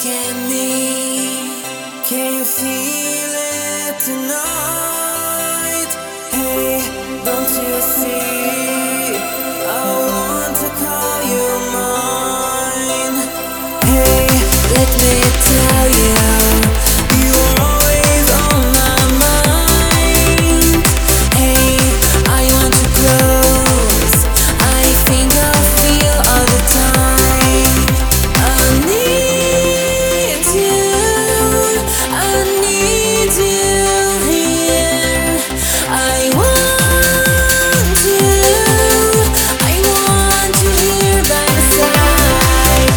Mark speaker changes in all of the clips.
Speaker 1: at me. Can you feel it tonight? Hey, don't you see? I want to call you mine. Hey, let me tell you, you're always on my mind. Hey, I want you close. I think I feel all the time. I need you. I need you here. I want you. I want you here by my side.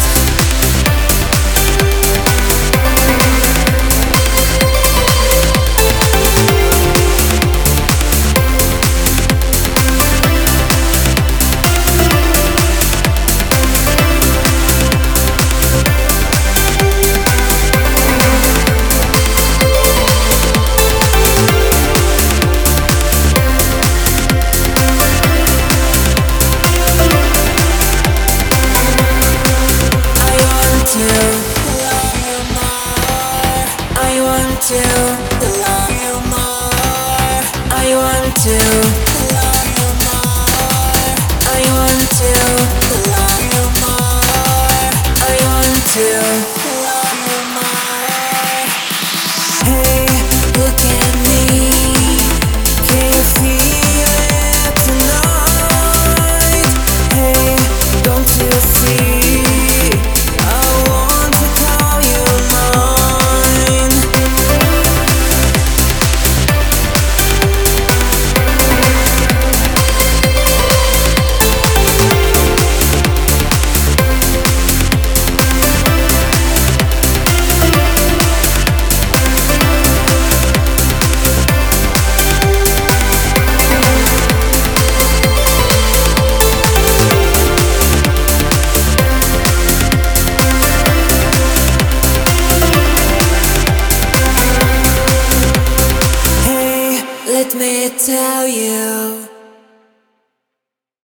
Speaker 1: I want to love you more. I want to love you more. I want to love you more. I want to love you more. Hey, look at me. Can you feel it tonight? Hey, don't you see? I want to call you mine. Hey, let me tell you.